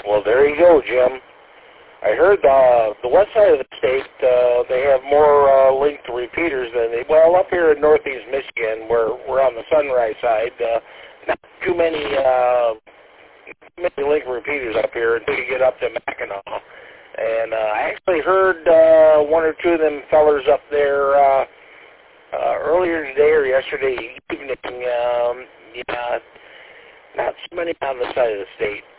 Well, there you go, Jim. I heard the west side of the state, they have more linked repeaters than well, up here in northeast Michigan, where we're on the Sunrise side, not too many linked repeaters up here until you get up to Mackinac. And I actually heard one or two of them fellers up there earlier today or yesterday evening. Yeah, not so many on the side of the state.